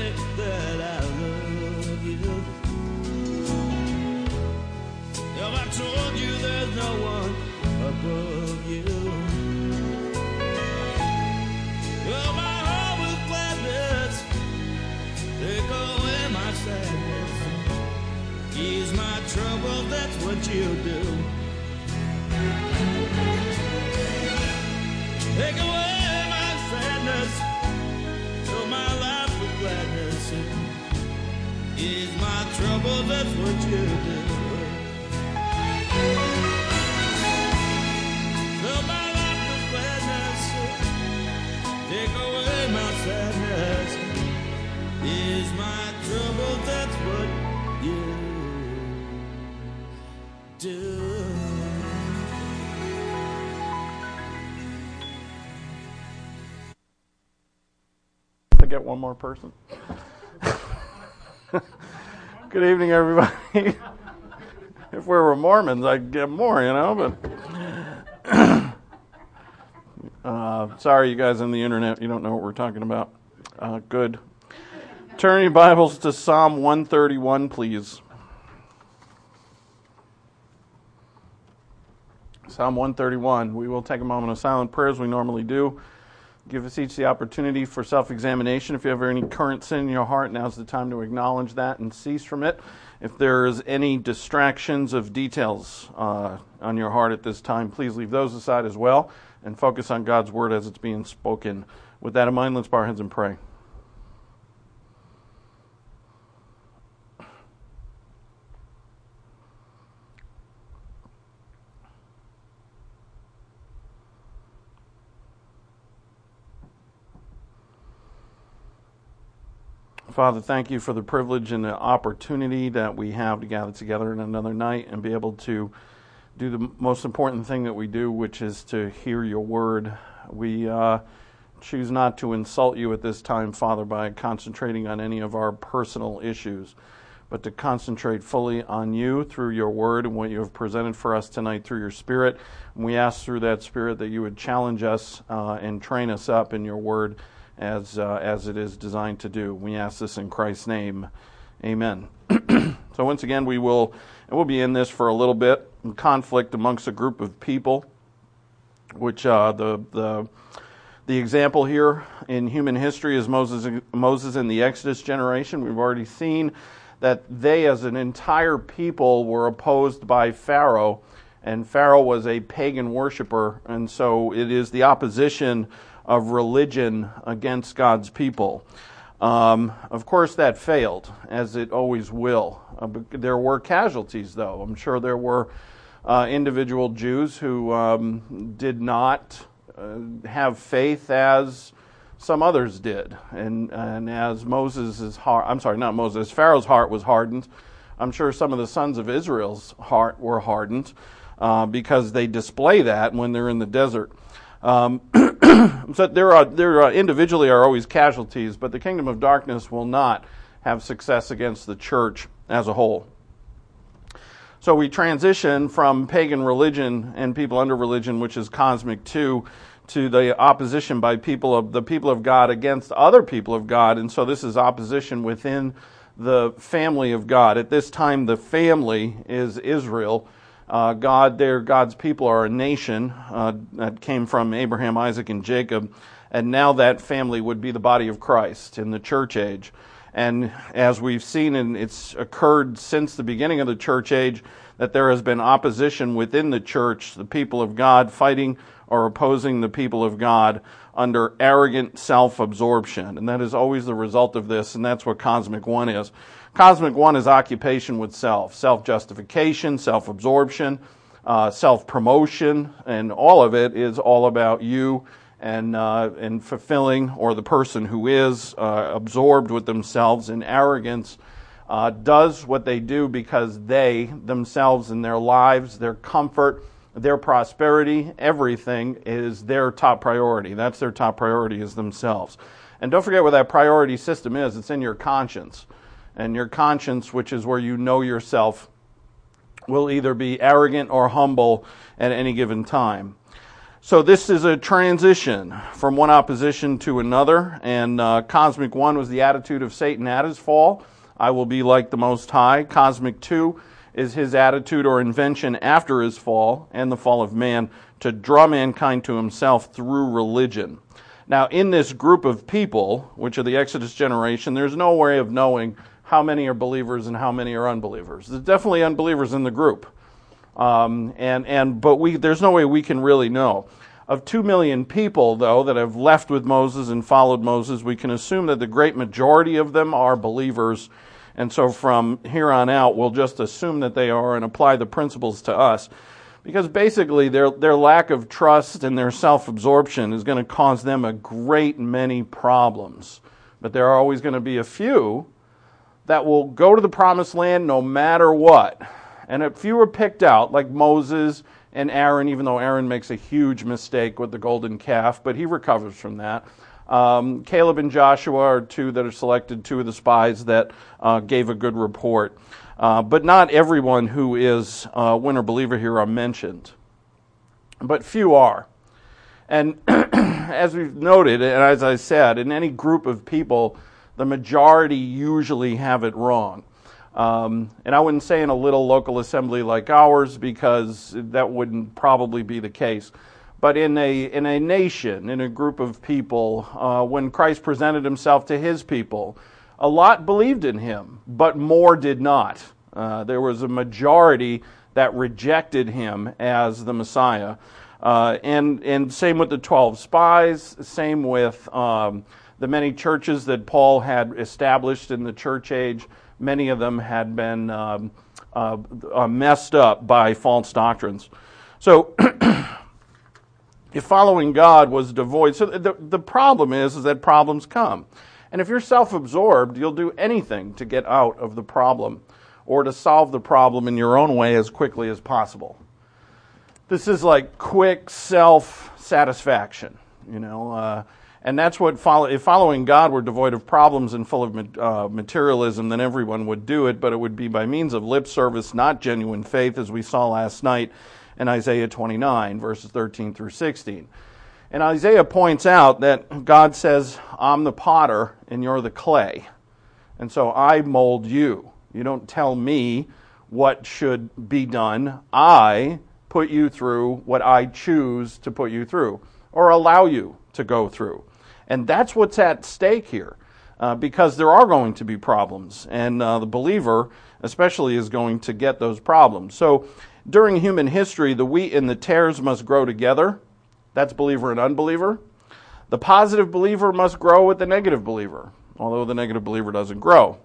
say that I love you? Have I told you there's no one above you? Fill my heart with gladness, take away my sadness, ease my trouble, that's what you do. Take away my sadness, fill my life with gladness, ease my trouble, that's what you do. Fill my life with gladness, take away my sadness, ease my trouble, that's what you do. I get one more person. Good evening, everybody. If we were Mormons, I'd get more, but sorry, you guys on the internet, you don't know what we're talking about. Good. Turn your Bibles to Psalm 131, please. Psalm 131. We will take a moment of silent prayer as we normally do. Give us each the opportunity for self-examination. If you have any current sin in your heart, now's the time to acknowledge that and cease from it. If there's any distractions of details on your heart at this time, please leave those aside as well and focus on God's word as it's being spoken. With that in mind, let's bow our heads and pray. Father, thank you for the privilege and the opportunity that we have to gather together in another night and be able to do the most important thing that we do, which is to hear your word. We choose not to insult you at this time, Father, by concentrating on any of our personal issues, but to concentrate fully on you through your word and what you have presented for us tonight through your Spirit. And we ask through that Spirit that you would challenge us and train us up in your word as it is designed to do. We ask this in Christ's name. Amen. So once again, we'll be in this for a little bit. Conflict amongst a group of people, which the example here in human history is Moses and the Exodus generation. We've already seen that they as an entire people were opposed by Pharaoh, and Pharaoh was a pagan worshiper, and so it is the opposition of religion against God's people. Of course, that failed, as it always will. There were casualties, though. I'm sure there were individual Jews who did not have faith as some others did, and as Pharaoh's heart was hardened. I'm sure some of the sons of Israel's heart were hardened because they display that when they're in the desert. So there individually are always casualties, but the kingdom of darkness will not have success against the church as a whole. So we transition from pagan religion and people under religion, which is cosmic, to the opposition by the people of God against other people of God, and so this is opposition within the family of God. At this time, the family is Israel. God's people are a nation that came from Abraham, Isaac, and Jacob, and now that family would be the body of Christ in the church age. And as we've seen, and it's occurred since the beginning of the church age, that there has been opposition within the church, the people of God fighting or opposing the people of God under arrogant self-absorption. And that is always the result of this, and that's what Cosmic One is. Cosmic One is occupation with self, self-justification, self-absorption, self-promotion, and all of it is all about you and fulfilling, or the person who is absorbed with themselves in arrogance does what they do because they themselves and their lives, their comfort, their prosperity, everything is their top priority. That's their top priority, is themselves. And don't forget what that priority system is. It's in your conscience. And your conscience, which is where you know yourself, will either be arrogant or humble at any given time. So this is a transition from one opposition to another, and Cosmic 1 was the attitude of Satan at his fall. I will be like the Most High. Cosmic 2 is his attitude or invention after his fall and the fall of man to draw mankind to himself through religion. Now, in this group of people, which are the Exodus generation, there's no way of knowing how many are believers and how many are unbelievers. There's definitely unbelievers in the group, but there's no way we can really know. Of 2 million people, though, that have left with Moses and followed Moses, we can assume that the great majority of them are believers. And so from here on out, we'll just assume that they are and apply the principles to us. Because basically their lack of trust and their self-absorption is going to cause them a great many problems. But there are always going to be a few that will go to the promised land no matter what. And a few are picked out, like Moses and Aaron, even though Aaron makes a huge mistake with the golden calf, but he recovers from that. Caleb and Joshua are two that are selected, two of the spies that gave a good report. But not everyone who is a winter believer here are mentioned. But few are. And as we've noted, and as I said, in any group of people, the majority usually have it wrong. And I wouldn't say in a little local assembly like ours, because that wouldn't probably be the case. But in a nation, in a group of people, when Christ presented himself to his people, a lot believed in him, but more did not. There was a majority that rejected him as the Messiah. And same with the 12 spies, same with the many churches that Paul had established in the church age. Many of them had been messed up by false doctrines. So if following God was devoid, so the problem is that problems come. And if you're self-absorbed, you'll do anything to get out of the problem or to solve the problem in your own way as quickly as possible. This is like quick self-satisfaction, and that's what if following God were devoid of problems and full of materialism, then everyone would do it, but it would be by means of lip service, not genuine faith, as we saw last night in Isaiah 29, verses 13 through 16. And Isaiah points out that God says, I'm the potter and you're the clay. And so I mold you. You don't tell me what should be done. I put you through what I choose to put you through or allow you to go through. And that's what's at stake here, because there are going to be problems, and the believer especially is going to get those problems. So during human history, the wheat and the tares must grow together. That's believer and unbeliever. The positive believer must grow with the negative believer, although the negative believer doesn't grow.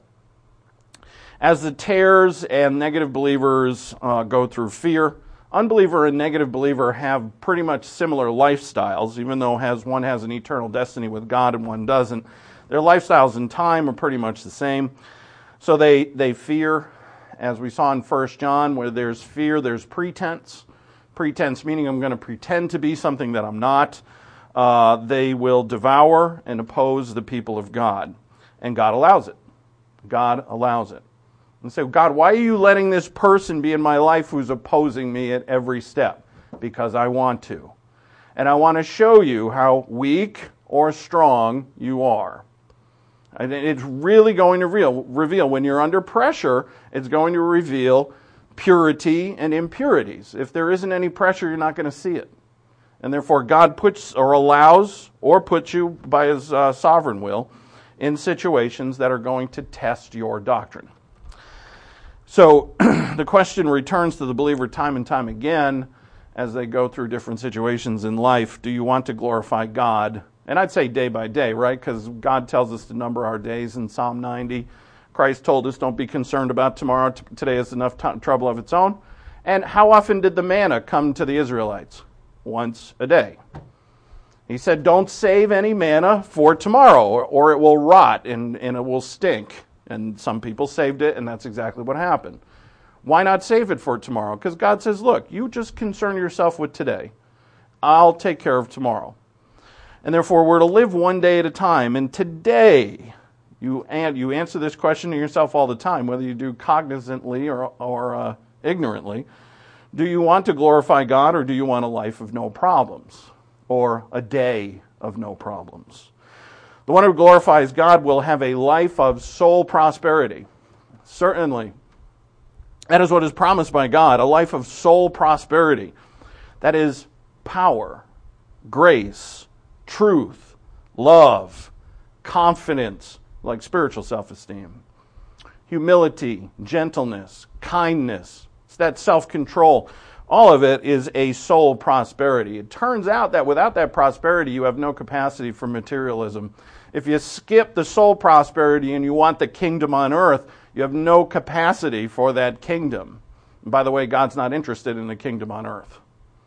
As the tares and negative believers go through fear, unbeliever and negative believer have pretty much similar lifestyles, even though one has an eternal destiny with God and one doesn't. Their lifestyles in time are pretty much the same. So they fear, as we saw in 1 John, where there's fear, there's pretense. Pretense meaning I'm going to pretend to be something that I'm not. They will devour and oppose the people of God. And God allows it. God allows it. And say, God, why are you letting this person be in my life who's opposing me at every step? Because I want to. And I want to show you how weak or strong you are. And it's really going to reveal when you're under pressure, it's going to reveal purity and impurities. If there isn't any pressure, you're not going to see it. And therefore, God puts or allows or puts you by his sovereign will in situations that are going to test your doctrine. So the question returns to the believer time and time again as they go through different situations in life. Do you want to glorify God? And I'd say day by day, right? Because God tells us to number our days in Psalm 90. Christ told us, don't be concerned about tomorrow. Today has enough trouble of its own. And how often did the manna come to the Israelites? Once a day. He said, don't save any manna for tomorrow, or it will rot and it will stink. And some people saved it, and that's exactly what happened. Why not save it for tomorrow? Because God says, look, you just concern yourself with today. I'll take care of tomorrow. And therefore, we're to live one day at a time. And today, you answer this question to yourself all the time, whether you do cognizantly or ignorantly. Do you want to glorify God, or do you want a life of no problems? Or a day of no problems? The one who glorifies God will have a life of soul prosperity. Certainly. That is what is promised by God, a life of soul prosperity. That is power, grace, truth, love, confidence, like spiritual self-esteem, humility, gentleness, kindness. It's that self-control. All of it is a soul prosperity. It turns out that without that prosperity, you have no capacity for materialism. If you skip the soul prosperity and you want the kingdom on earth, you have no capacity for that kingdom. And by the way, God's not interested in the kingdom on earth.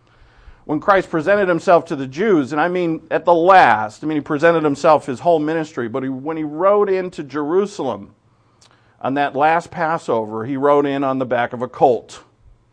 When Christ presented himself to the Jews, and I mean at the last, he presented himself his whole ministry, but when he rode into Jerusalem on that last Passover, he rode in on the back of a colt.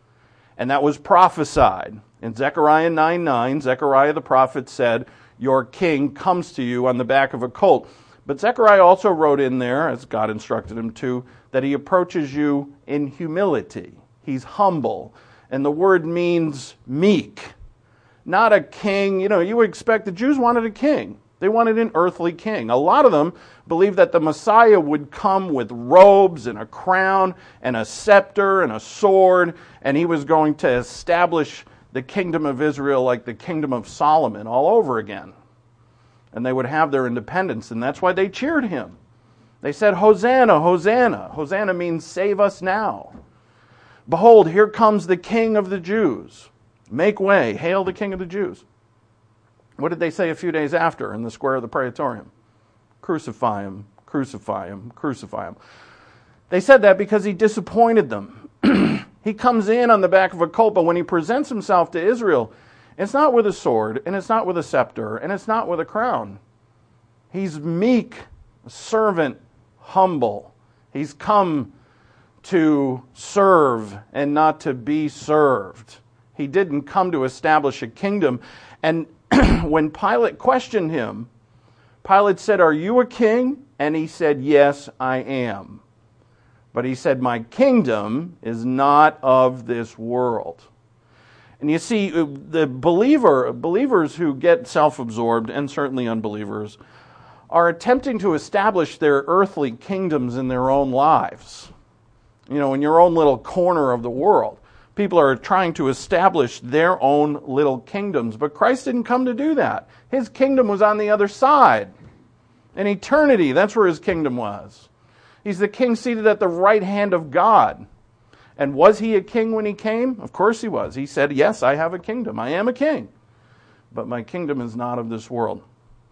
And that was prophesied. In Zechariah 9:9, Zechariah the prophet said, "Your king comes to you on the back of a colt." But Zechariah also wrote in there, as God instructed him to, that he approaches you in humility. He's humble. And the word means meek. Not a king. You would expect the Jews wanted a king. They wanted an earthly king. A lot of them believed that the Messiah would come with robes and a crown and a scepter and a sword, and he was going to establish the kingdom of Israel like the kingdom of Solomon all over again. And they would have their independence, and that's why they cheered him. They said, "Hosanna, Hosanna." Hosanna means save us now. "Behold, here comes the King of the Jews. Make way, hail the King of the Jews." What did they say a few days after in the square of the Praetorium? "Crucify him, crucify him, crucify him." They said that because he disappointed them. He comes in on the back of a colt, but when he presents himself to Israel, it's not with a sword, and it's not with a scepter, and it's not with a crown. He's meek, servant, humble. He's come to serve and not to be served. He didn't come to establish a kingdom. And when Pilate questioned him, Pilate said, "Are you a king?" And he said, "Yes, I am." But he said, "My kingdom is not of this world." And you see, the believers who get self-absorbed, and certainly unbelievers, are attempting to establish their earthly kingdoms in their own lives. In your own little corner of the world. People are trying to establish their own little kingdoms, but Christ didn't come to do that. His kingdom was on the other side. In eternity, that's where his kingdom was. He's the king seated at the right hand of God. And was he a king when he came? Of course he was. He said, "Yes, I have a kingdom. I am a king. But my kingdom is not of this world."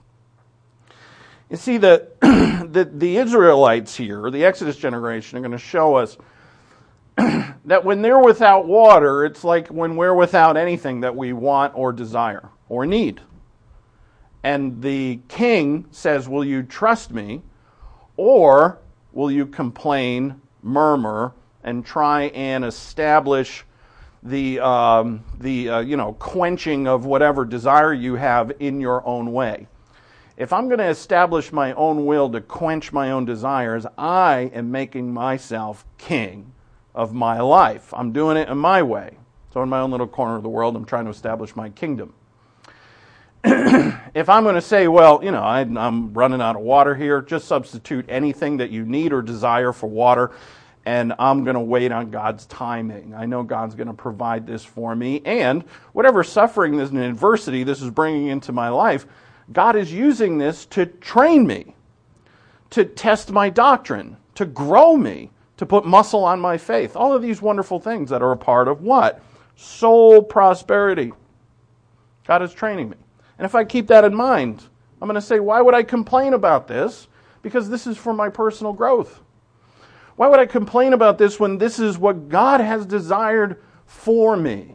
You see, the Israelites here, the Exodus generation, are going to show us that when they're without water, it's like when we're without anything that we want or desire or need. And the king says, "Will you trust me? Or will you complain, murmur, and try and establish the quenching of whatever desire you have in your own way?" If I'm going to establish my own will to quench my own desires, I am making myself king of my life. I'm doing it in my way. So in my own little corner of the world, I'm trying to establish my kingdom. If I'm going to say, well, I'm running out of water here, just substitute anything that you need or desire for water, and I'm going to wait on God's timing. I know God's going to provide this for me, and whatever suffering and adversity this is bringing into my life, God is using this to train me, to test my doctrine, to grow me, to put muscle on my faith. All of these wonderful things that are a part of what? Soul prosperity. God is training me. And if I keep that in mind, I'm going to say, why would I complain about this? Because this is for my personal growth. Why would I complain about this when this is what God has desired for me?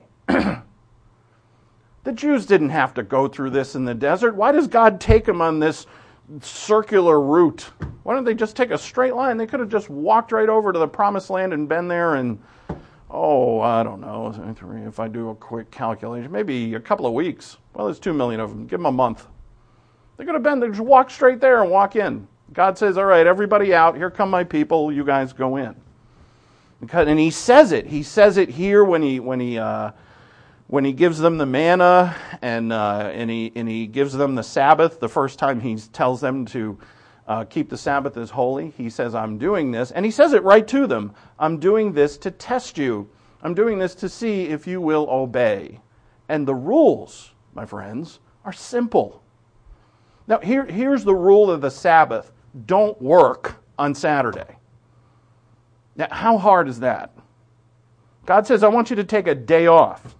The Jews didn't have to go through this in the desert. Why does God take them on this circular route? Why don't they just take a straight line? They could have just walked right over to the promised land and been there in, I don't know, if I do a quick calculation, maybe a couple of weeks. Well, there's 2 million of them. Give them a month. They could have been, they just walk straight there and walk in. God says, all right, everybody out. Here come my people. You guys go in. And he says it. He says it here when he gives them the manna and he gives them the Sabbath. The first time he tells them to keep the Sabbath as holy, he says, I'm doing this. And he says it right to them. I'm doing this to test you. I'm doing this to see if you will obey. And the rules, my friends, are simple. Now, here's the rule of the Sabbath. Don't work on Saturday. Now, how hard is that? God says, I want you to take a day off.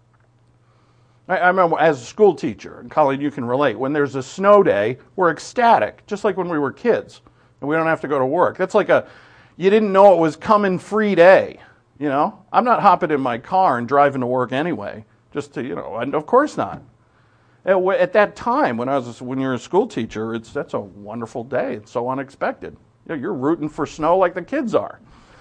I remember as a school teacher, and Colleen, you can relate, when there's a snow day, we're ecstatic, just like when we were kids, and we don't have to go to work. That's like you didn't know it was coming free day, you know? I'm not hopping in my car and driving to work anyway, just to, and of course not. At that time, when you're a school teacher, that's a wonderful day. It's so unexpected. You're rooting for snow like the kids are.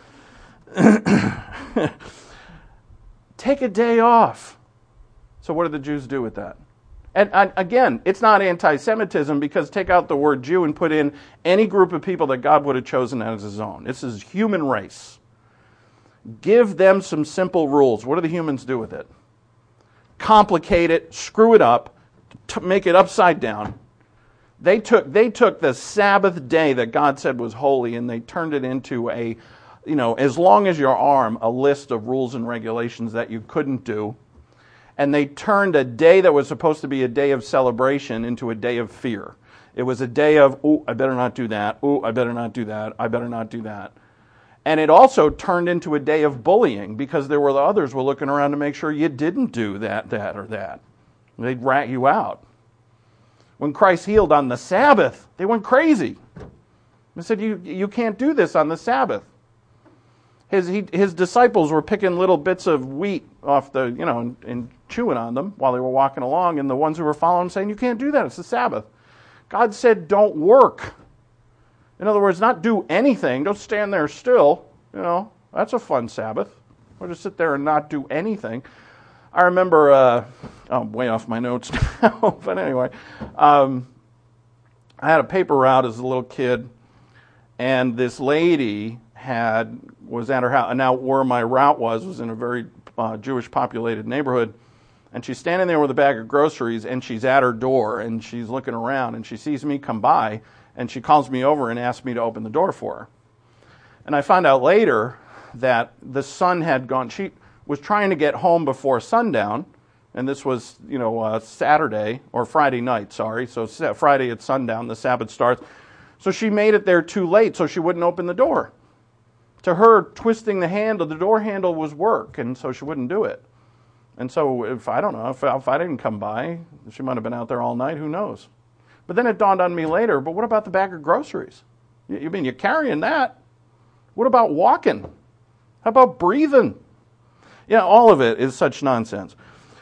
Take a day off. So what do the Jews do with that? And again, it's not anti-Semitism, because take out the word Jew and put in any group of people that God would have chosen as his own. This is human race. Give them some simple rules. What do the humans do with it? Complicate it, screw it up, make it upside down. They took the Sabbath day that God said was holy, and they turned it into as long as your arm, a list of rules and regulations that you couldn't do. And they turned a day that was supposed to be a day of celebration into a day of fear. It was a day of, I better not do that. I better not do that. I better not do that. And it also turned into a day of bullying, because there were others were looking around to make sure you didn't do that, or that. They'd rat you out. When Christ healed on the Sabbath, they went crazy. They said, you can't do this on the Sabbath. His disciples were picking little bits of wheat off and chewing on them while they were walking along, and the ones who were following saying, you can't do that, it's the Sabbath. God said, don't work. In other words, not do anything, don't stand there still. That's a fun Sabbath. Or just sit there and not do anything. I remember, I'm way off my notes now, but anyway, I had a paper route as a little kid, and this lady was at her house. Now, where my route was in a very Jewish populated neighborhood, and she's standing there with a bag of groceries, and she's at her door, and she's looking around, and she sees me come by, and she calls me over and asks me to open the door for her. And I found out later that the sun had gone. She was trying to get home before sundown, and this was, Saturday, or Friday night, sorry. So Friday at sundown, the Sabbath starts. So she made it there too late, so she wouldn't open the door. To her, twisting the door handle was work, and so she wouldn't do it. And so if I didn't come by, she might have been out there all night, who knows. But then it dawned on me later, but what about the bag of groceries? You mean you're carrying that? What about walking? How about breathing? Yeah, all of it is such nonsense.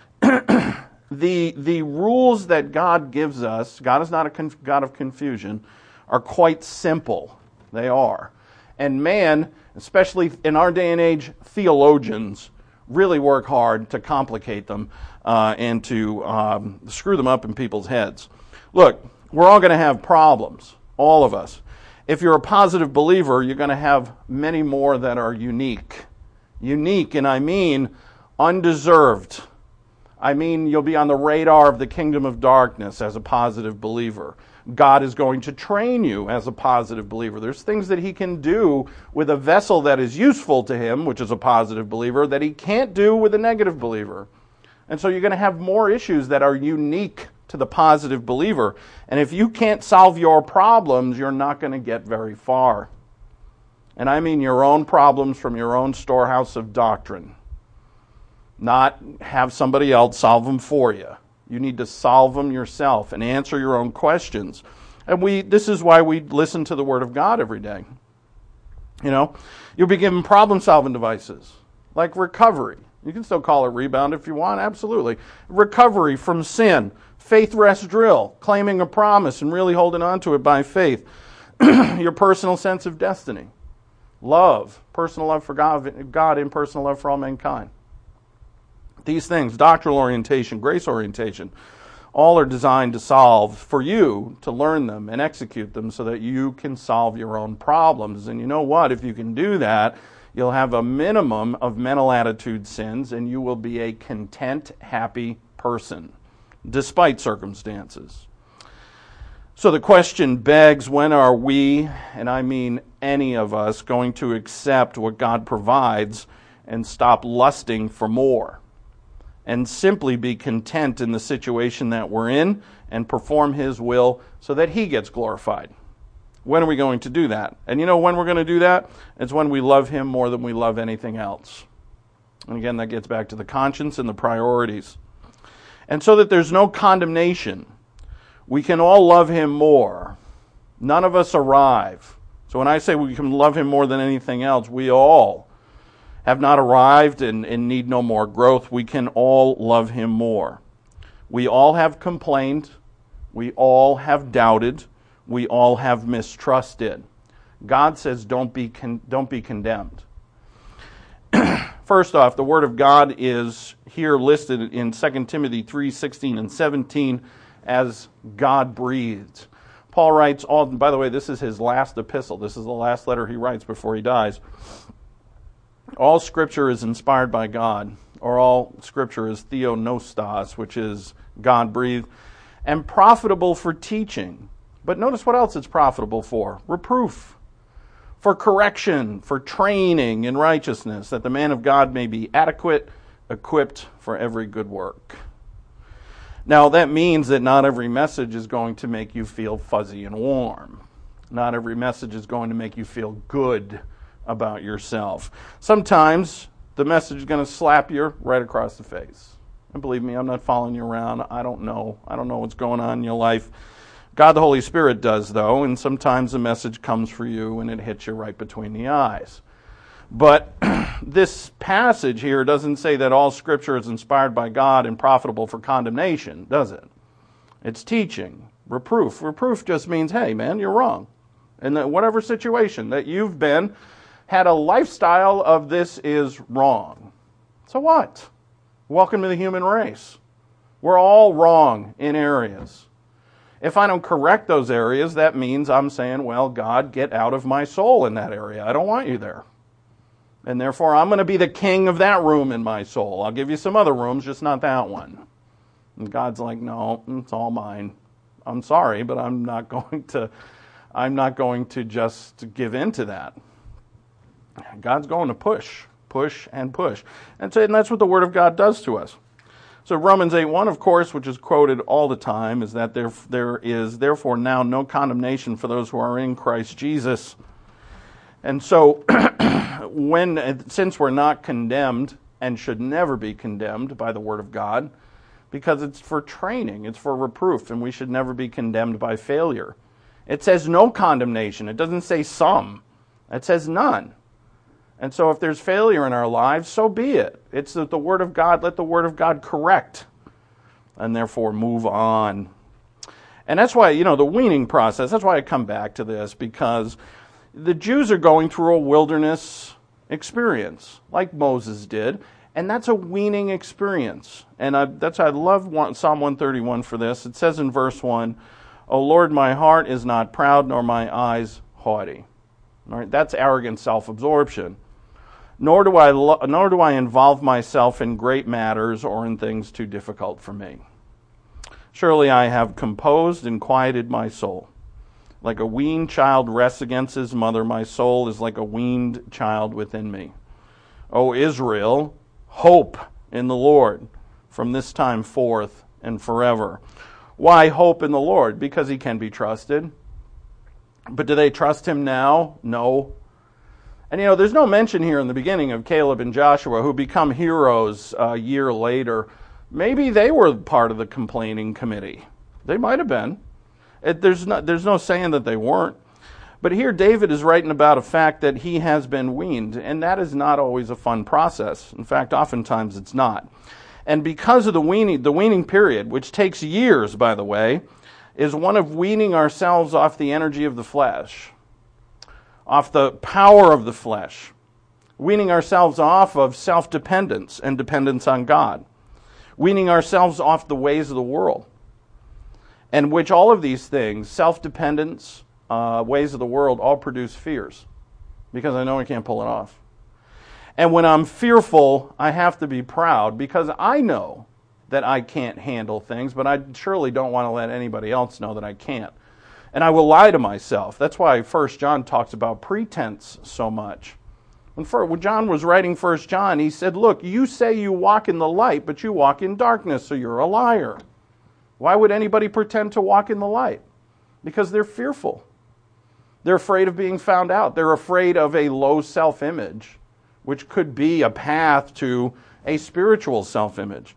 The rules that God gives us, God is not a God of confusion, are quite simple. They are. And man, especially in our day and age, theologians really work hard to complicate them and to screw them up in people's heads. Look, we're all going to have problems, all of us. If you're a positive believer, you're going to have many more that are unique. Unique, and I mean undeserved. I mean you'll be on the radar of the kingdom of darkness as a positive believer. God is going to train you as a positive believer. There's things that he can do with a vessel that is useful to him, which is a positive believer, that he can't do with a negative believer. And so you're going to have more issues that are unique to the positive believer. And if you can't solve your problems, you're not going to get very far. And I mean your own problems from your own storehouse of doctrine. Not have somebody else solve them for you. You need to solve them yourself and answer your own questions. And this is why we listen to the Word of God every day. You'll be given problem-solving devices, like recovery. You can still call it rebound if you want, absolutely. Recovery from sin, faith rest drill, claiming a promise and really holding on to it by faith. Your personal sense of destiny. Love, personal love for God, impersonal love for all mankind. These things, doctrinal orientation, grace orientation, all are designed to solve, for you to learn them and execute them so that you can solve your own problems. And you know what? If you can do that, You'll have a minimum of mental attitude sins, and you will be a content, happy person, despite circumstances. So the question begs, when are we, and I mean any of us, going to accept what God provides and stop lusting for more, and simply be content in the situation that we're in and perform His will so that He gets glorified? When are we going to do that? And you know when we're going to do that? It's when we love Him more than we love anything else. And again, that gets back to the conscience and the priorities. And so that there's no condemnation, we can all love Him more. None of us arrive. So when I say we can love Him more than anything else, we all have not arrived and need no more growth. We can all love Him more. We all have complained. We all have doubted. We all have mistrusted. God says don't be condemned. First off, the Word of God is here listed in 2 Timothy 3:16 and 17 as God-breathed. Paul writes, by the way, this is his last epistle. This is the last letter he writes before he dies. All Scripture is inspired by God, or all Scripture is theonostos, which is God-breathed, and profitable for teaching. But notice what else it's profitable for. Reproof, for correction, for training in righteousness, that the man of God may be adequate, equipped for every good work. Now, that means that not every message is going to make you feel fuzzy and warm. Not every message is going to make you feel good about yourself. Sometimes the message is going to slap you right across the face. And believe me, I'm not following you around. I don't know what's going on in your life. God the Holy Spirit does, though, and sometimes the message comes for you and it hits you right between the eyes. But this passage here doesn't say that all Scripture is inspired by God and profitable for condemnation, does it? It's teaching, reproof. Reproof just means, hey, man, you're wrong. And that whatever situation that you've been, had a lifestyle of this is wrong. So what? Welcome to the human race. We're all wrong in areas. If I don't correct those areas, that means I'm saying, well, God, get out of my soul in that area. I don't want you there. And therefore, I'm going to be the king of that room in my soul. I'll give you some other rooms, just not that one. And God's like, no, it's all mine. I'm sorry, but I'm not going to just give in to that. God's going to push, and push. And that's what the Word of God does to us. So Romans 8:1, of course, which is quoted all the time, is that there is therefore now no condemnation for those who are in Christ Jesus. And so since we're not condemned and should never be condemned by the Word of God, because it's for training, it's for reproof, and we should never be condemned by failure. It says no condemnation. It doesn't say some. It says none. And so if there's failure in our lives, so be it. It's that the Word of God, let the Word of God correct, and therefore move on. And that's why, the weaning process, that's why I come back to this, because the Jews are going through a wilderness experience, like Moses did, and that's a weaning experience. And I love Psalm 131 for this. It says in verse 1, O Lord, my heart is not proud, nor my eyes haughty. All right, that's arrogant self-absorption. Nor do I involve myself in great matters or in things too difficult for me. Surely I have composed and quieted my soul. Like a weaned child rests against his mother, my soul is like a weaned child within me. O Israel, hope in the Lord from this time forth and forever. Why hope in the Lord? Because He can be trusted. But do they trust Him now? No. And there's no mention here in the beginning of Caleb and Joshua, who become heroes a year later. Maybe they were part of the complaining committee. They might have been. There's no saying that they weren't. But here David is writing about a fact that he has been weaned, and that is not always a fun process. In fact, oftentimes it's not. And because of the weaning period, which takes years, by the way, is one of weaning ourselves off the energy of the flesh, off the power of the flesh, weaning ourselves off of self-dependence and dependence on God, weaning ourselves off the ways of the world, and which all of these things, self-dependence, ways of the world, all produce fears, because I know I can't pull it off. And when I'm fearful, I have to be proud because I know that I can't handle things, but I surely don't want to let anybody else know that I can't. And I will lie to myself. That's why 1 John talks about pretense so much. When John was writing 1 John, he said, look, you say you walk in the light, but you walk in darkness, so you're a liar. Why would anybody pretend to walk in the light? Because they're fearful. They're afraid of being found out. They're afraid of a low self-image, which could be a path to a spiritual self-image.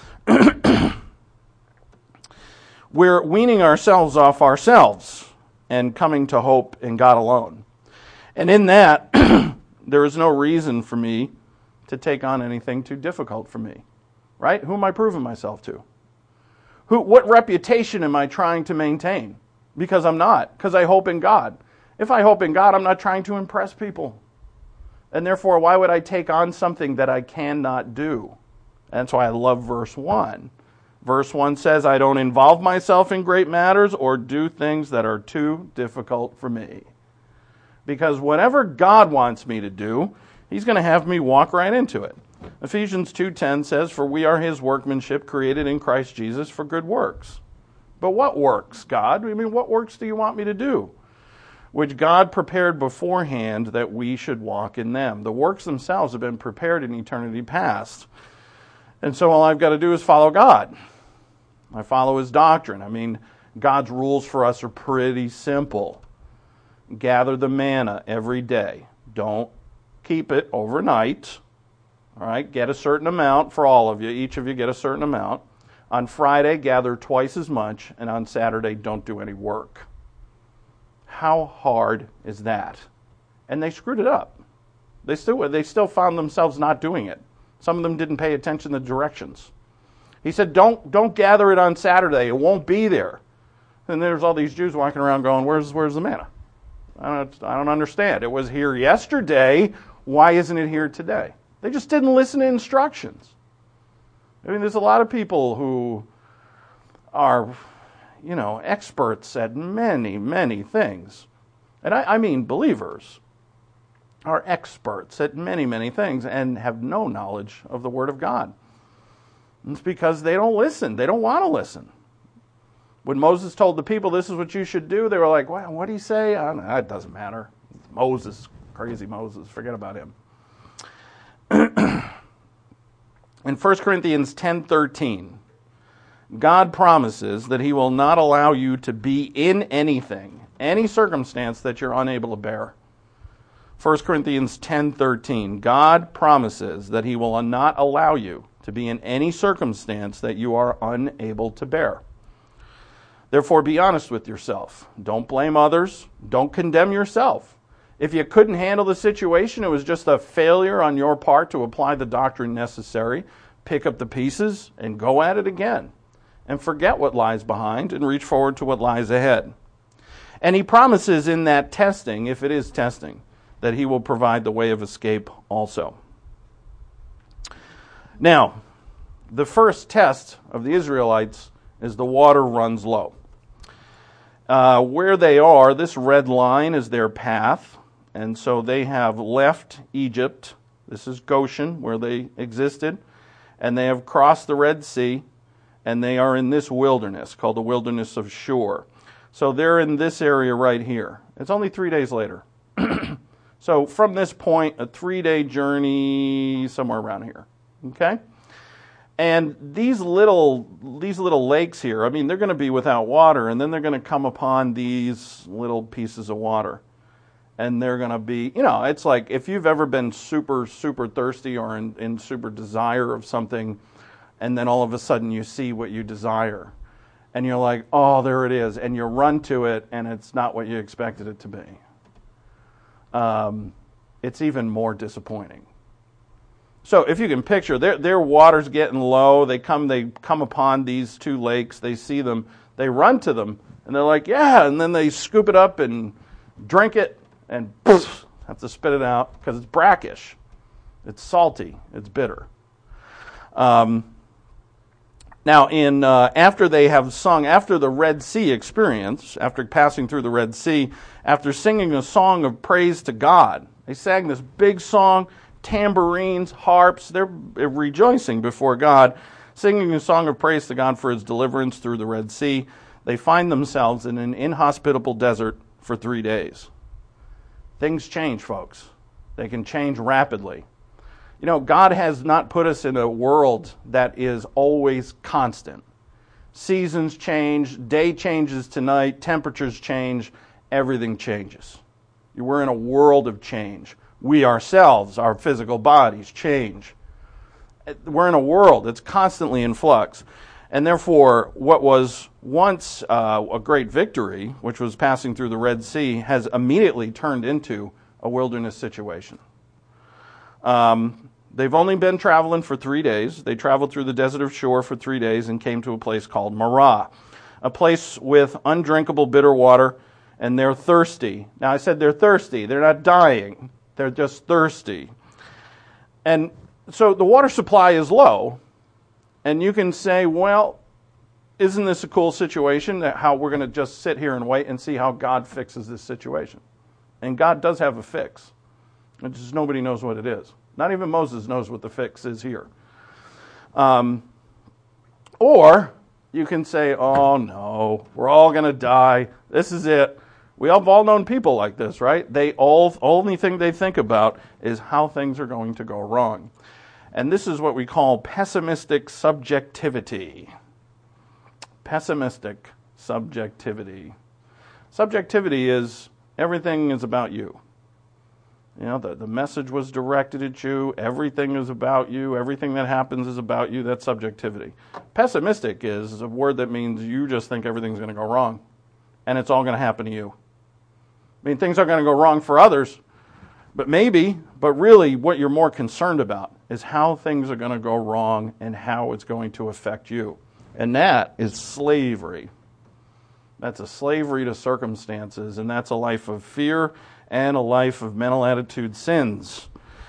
We're weaning ourselves off ourselves and coming to hope in God alone. And in that, there is no reason for me to take on anything too difficult for me. Right? Who am I proving myself to? What reputation am I trying to maintain? Because I'm not. Because I hope in God. If I hope in God, I'm not trying to impress people. And therefore, why would I take on something that I cannot do? That's why I love verse 1. Verse 1 says, I don't involve myself in great matters or do things that are too difficult for me. Because whatever God wants me to do, He's going to have me walk right into it. Ephesians 2:10 says, for we are His workmanship created in Christ Jesus for good works. But what works, God? I mean, what works do you want me to do? Which God prepared beforehand that we should walk in them. The works themselves have been prepared in eternity past. And so all I've got to do is follow God. I follow His doctrine. I mean, God's rules for us are pretty simple. Gather the manna every day. Don't keep it overnight. All right, get a certain amount for all of you. Each of you get a certain amount. On Friday, gather twice as much. And on Saturday, don't do any work. How hard is that? And they screwed it up. They still found themselves not doing it. Some of them didn't pay attention to the directions. He said, don't gather it on Saturday. It won't be there. And there's all these Jews walking around going, where's the manna? I don't understand. It was here yesterday. Why isn't it here today? They just didn't listen to instructions. I mean, there's a lot of people who are, experts at many, many things. And I mean believers are experts at many, many things and have no knowledge of the Word of God. And it's because they don't listen. They don't want to listen. When Moses told the people this is what you should do, they were like, well, what do you say? It doesn't matter. Moses, crazy Moses, forget about him. In 1 Corinthians 10:13, God promises that He will not allow you to be in anything, any circumstance that you're unable to bear. 1 Corinthians 10:13, God promises that He will not allow you to be in any circumstance that you are unable to bear. Therefore, be honest with yourself. Don't blame others. Don't condemn yourself. If you couldn't handle the situation, it was just a failure on your part to apply the doctrine necessary, pick up the pieces and go at it again. And forget what lies behind and reach forward to what lies ahead. And He promises in that testing, if it is testing, that He will provide the way of escape also. Now, the first test of the Israelites is the water runs low. Where they are, this red line is their path. And so they have left Egypt. This is Goshen, where they existed. And they have crossed the Red Sea. And they are in this wilderness, called the wilderness of Shur. So they're in this area right here. It's only 3 days later. So from this point, a 3-day journey somewhere around here. Okay? And these little lakes here, I mean, they're going to be without water, and then they're going to come upon these little pieces of water. And they're going to be, it's like if you've ever been super, super thirsty or in super desire of something, and then all of a sudden you see what you desire. And you're like, oh, there it is. And you run to it, and it's not what you expected it to be. It's even more disappointing. So if you can picture, their water's getting low. They come upon these two lakes. They see them. They run to them, and they're like, yeah. And then they scoop it up and drink it, and poof, have to spit it out because it's brackish. It's salty. It's bitter. Now, after they have sung, after the Red Sea experience, after passing through the Red Sea, after singing a song of praise to God, they sang this big song, tambourines, harps. They're rejoicing before God, singing a song of praise to God for his deliverance through the Red Sea. They find themselves in an inhospitable desert for 3 days. Things change, folks. They can change rapidly. You know, God has not put us in a world that is always constant. Seasons change, day changes to night, temperatures change, everything changes. We're in a world of change. We ourselves, our physical bodies, change. We're in a world that's constantly in flux. And therefore, what was once a great victory, which was passing through the Red Sea, has immediately turned into a wilderness situation. They've only been traveling for 3 days. They traveled through the desert of Shur for 3 days and came to a place called Marah, a place with undrinkable bitter water, and they're thirsty. Now, I said they're thirsty. They're not dying. They're just thirsty. And so the water supply is low, and you can say, well, isn't this a cool situation, that how we're going to just sit here and wait and see how God fixes this situation? And God does have a fix. It's just nobody knows what it is. Not even Moses knows what the fix is here. Or you can say, oh no, we're all going to die. This is it. We have all known people like this, right? Only thing they think about is how things are going to go wrong. And this is what we call pessimistic subjectivity. Pessimistic subjectivity. Subjectivity is everything is about you. You know, the message was directed at you. Everything is about you. Everything that happens is about you. That's subjectivity. Pessimistic is a word that means you just think everything's going to go wrong. And it's all going to happen to you. I mean, things are going to go wrong for others. But really what you're more concerned about is how things are going to go wrong and how it's going to affect you. And that is slavery. That's a slavery to circumstances. And that's a life of fear and a life of mental attitude sins.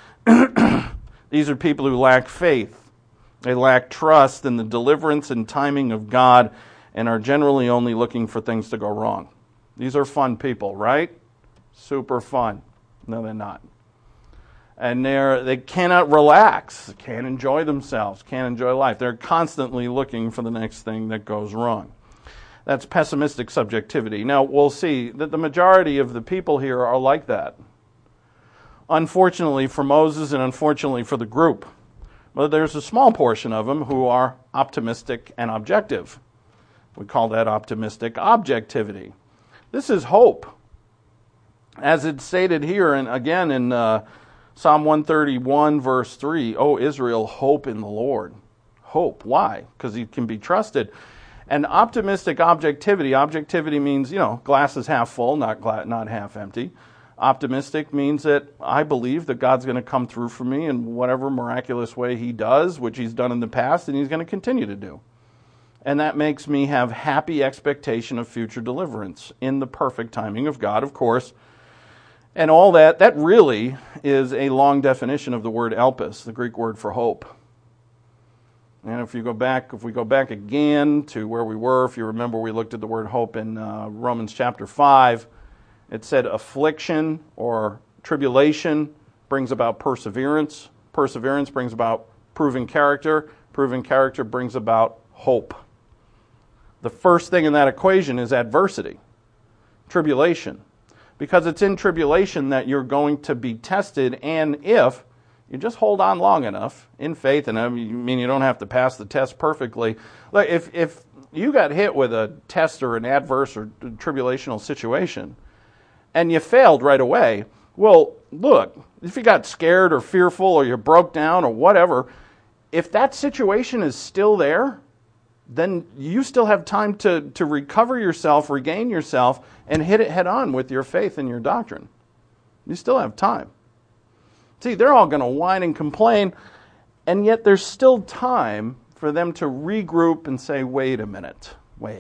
These are people who lack faith. They lack trust in the deliverance and timing of God and are generally only looking for things to go wrong. These are fun people, right? Super fun. No, they're not. And they cannot relax, can't enjoy themselves, can't enjoy life. They're constantly looking for the next thing that goes wrong. That's pessimistic subjectivity. Now, we'll see that the majority of the people here are like that. Unfortunately for Moses and unfortunately for the group. But there's a small portion of them who are optimistic and objective. We call that optimistic objectivity. This is hope. As it's stated here, and again in Psalm 131, verse 3, O Israel, hope in the Lord. Hope. Why? Because he can be trusted. And optimistic objectivity means, glass is half full, not half empty. Optimistic means that I believe that God's going to come through for me in whatever miraculous way he does, which he's done in the past, and he's going to continue to do. And that makes me have happy expectation of future deliverance in the perfect timing of God, of course. And all that really is a long definition of the word elpis, the Greek word for hope. And if we go back again to where we were, if you remember, we looked at the word hope in Romans chapter 5. It said affliction or tribulation brings about perseverance. Perseverance brings about proven character. Proven character brings about hope. The first thing in that equation is adversity, tribulation. Because it's in tribulation that you're going to be tested, and if you just hold on long enough in faith, and I mean you don't have to pass the test perfectly. Like if you got hit with a test or an adverse or tribulational situation, and you failed right away, well, look, if you got scared or fearful or you broke down or whatever, if that situation is still there, then you still have time to recover yourself, regain yourself, and hit it head on with your faith and your doctrine. You still have time. See, they're all going to whine and complain, and yet there's still time for them to regroup and say, wait a minute.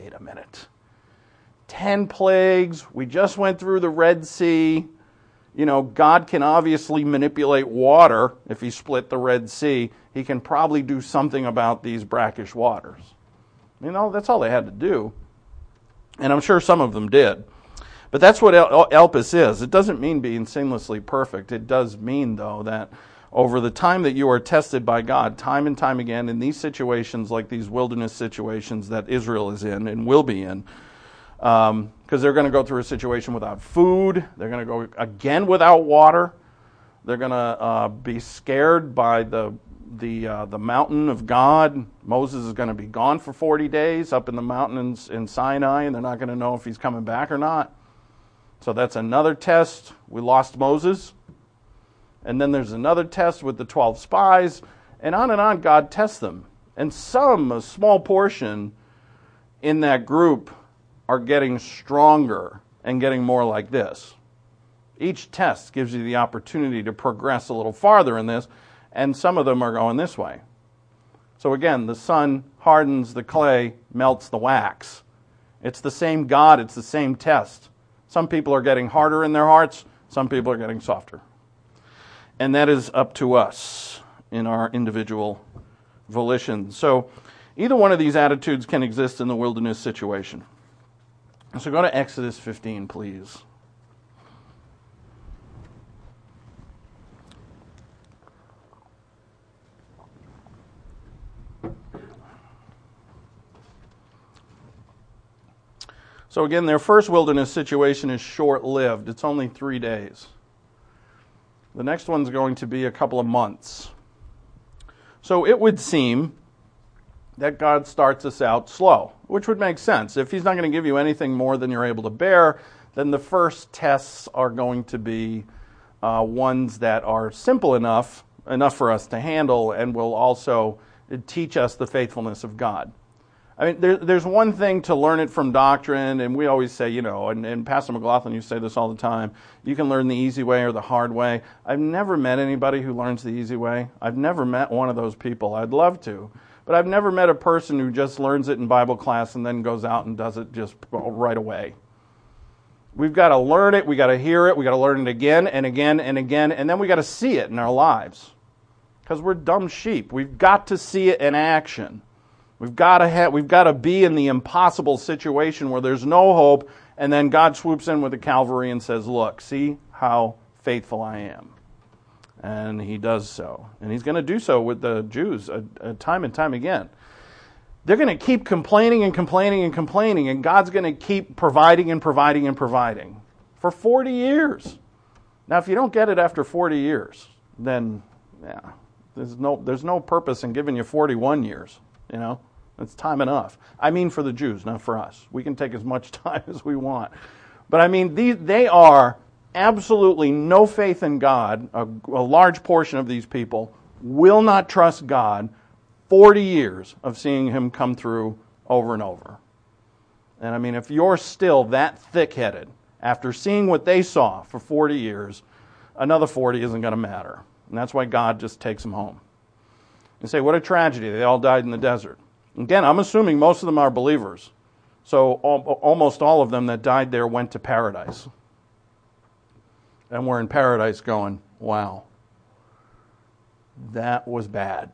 10 plagues, we just went through the Red Sea. God can obviously manipulate water. If he split the Red Sea, he can probably do something about these brackish waters. That's all they had to do. And I'm sure some of them did. But that's what elpis is. It doesn't mean being sinlessly perfect. It does mean, though, that over the time that you are tested by God, time and time again, in these situations, like these wilderness situations that Israel is in and will be in, because they're going to go through a situation without food, they're going to go again without water, they're going to be scared by the mountain of God. Moses is going to be gone for 40 days up in the mountains in Sinai, and they're not going to know if he's coming back or not. So that's another test. We lost Moses. And then there's another test with the 12 spies. And on God tests them. And a small portion in that group are getting stronger and getting more like this. Each test gives you the opportunity to progress a little farther in this. And some of them are going this way. So again, the sun hardens the clay, melts the wax. It's the same God, it's the same test. Some people are getting harder in their hearts, some people are getting softer. And that is up to us in our individual volition. So either one of these attitudes can exist in the wilderness situation. So go to Exodus 15, please. So again, their first wilderness situation is short-lived. It's only 3 days. The next one's going to be a couple of months. So it would seem that God starts us out slow, which would make sense. If he's not going to give you anything more than you're able to bear, then the first tests are going to be ones that are simple enough for us to handle, and will also teach us the faithfulness of God. I mean, there's one thing to learn it from doctrine, and we always say, and Pastor McLaughlin, you say this all the time, you can learn the easy way or the hard way. I've never met anybody who learns the easy way. I've never met one of those people. I'd love to. But I've never met a person who just learns it in Bible class and then goes out and does it just right away. We've got to learn it, we've got to hear it, we've got to learn it again and again and again, and then we've got to see it in our lives. Because we're dumb sheep. We've got to see it in action. We've got to be in the impossible situation where there's no hope, and then God swoops in with the Calvary and says, look, see how faithful I am. And he does so. And he's going to do so with the Jews time and time again. They're going to keep complaining and complaining and complaining, and God's going to keep providing and providing and providing for 40 years. Now, if you don't get it after 40 years, then there's no purpose in giving you 41 years, It's time enough. I mean for the Jews, not for us. We can take as much time as we want. But I mean, they are absolutely no faith in God. A large portion of these people will not trust God. 40 years of seeing him come through over and over. And I mean, if you're still that thick-headed after seeing what they saw for 40 years, another 40 isn't going to matter. And that's why God just takes them home. You say, what a tragedy. They all died in the desert. Again, I'm assuming most of them are believers. So almost all of them that died there went to paradise. And we're in paradise going, wow, that was bad.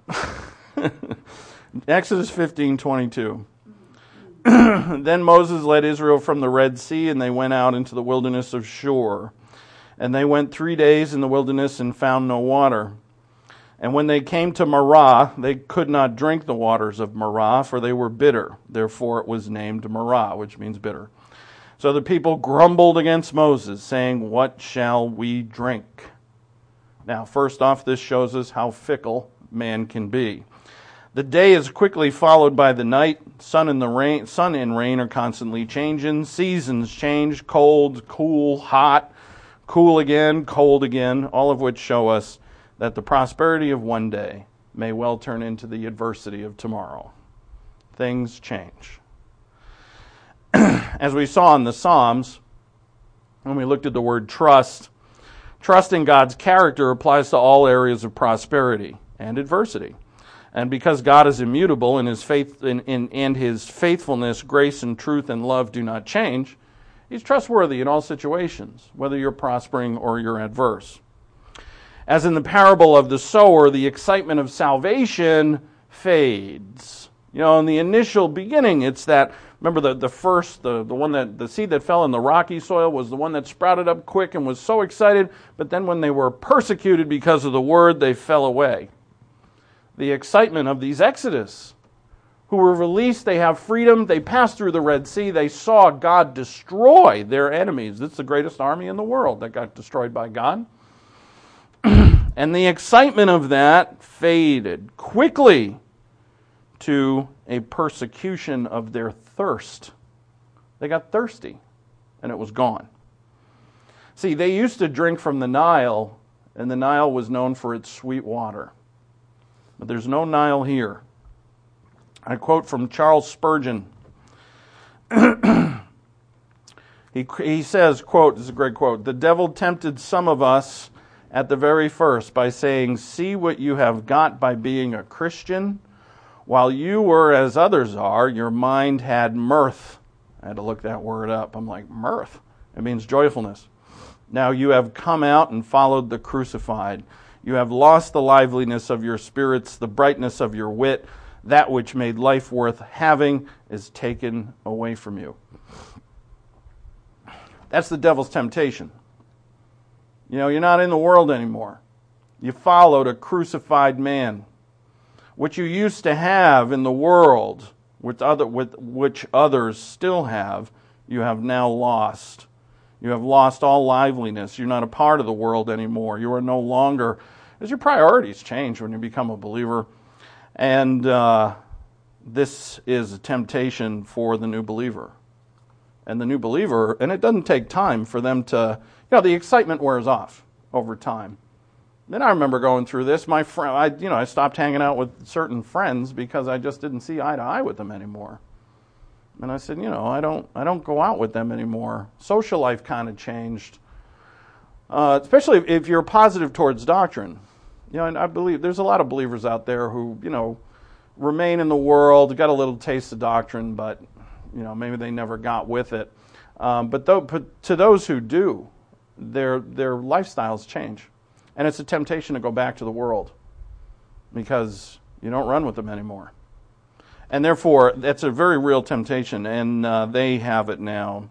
Exodus 15:22. Then Moses led Israel from the Red Sea, and they went out into the wilderness of Shur. And they went 3 days in the wilderness and found no water. And when they came to Marah, they could not drink the waters of Marah, for they were bitter. Therefore it was named Marah, which means bitter. So the people grumbled against Moses, saying, what shall we drink? Now, first off, this shows us how fickle man can be. The day is quickly followed by the night. Sun and rain are constantly changing. Seasons change, cold, cool, hot, cool again, cold again, all of which show us that the prosperity of one day may well turn into the adversity of tomorrow. Things change. As we saw in the Psalms, when we looked at the word trust in God's character applies to all areas of prosperity and adversity. And because God is immutable and his faithfulness, grace and truth and love do not change, he's trustworthy in all situations, whether you're prospering or you're adverse. As in the parable of the sower, the excitement of salvation fades. In the initial beginning, it's that Remember the one that the seed that fell in the rocky soil was the one that sprouted up quick and was so excited, but then when they were persecuted because of the word, they fell away. The excitement of these Exodus, who were released, they have freedom, they passed through the Red Sea, they saw God destroy their enemies. It's the greatest army in the world that got destroyed by God. And the excitement of that faded quickly to a persecution of their thirst. They got thirsty, and it was gone. See, they used to drink from the Nile, and the Nile was known for its sweet water. But there's no Nile here. I quote from Charles Spurgeon. He says, quote, this is a great quote, "The devil tempted some of us at the very first by saying, 'See what you have got by being a Christian. While you were as others are, your mind had mirth.'" I had to look that word up. I'm like, mirth? It means joyfulness. "Now you have come out and followed the crucified. You have lost the liveliness of your spirits, the brightness of your wit. That which made life worth having is taken away from you." That's the devil's temptation. You're not in the world anymore. You followed a crucified man. What you used to have in the world, with which others still have, you have now lost. You have lost all liveliness. You're not a part of the world anymore. You are no longer, as your priorities change when you become a believer. And this is a temptation for the new believer. And the new believer, and it doesn't take time for them to, the excitement wears off over time. Then I remember going through this. My friend, I stopped hanging out with certain friends because I just didn't see eye to eye with them anymore. And I said, I don't go out with them anymore. Social life kind of changed, especially if you're positive towards doctrine. And I believe there's a lot of believers out there who, remain in the world, got a little taste of doctrine, but maybe they never got with it. But to those who do, their lifestyles change. And it's a temptation to go back to the world because you don't run with them anymore. And therefore, that's a very real temptation, and they have it now.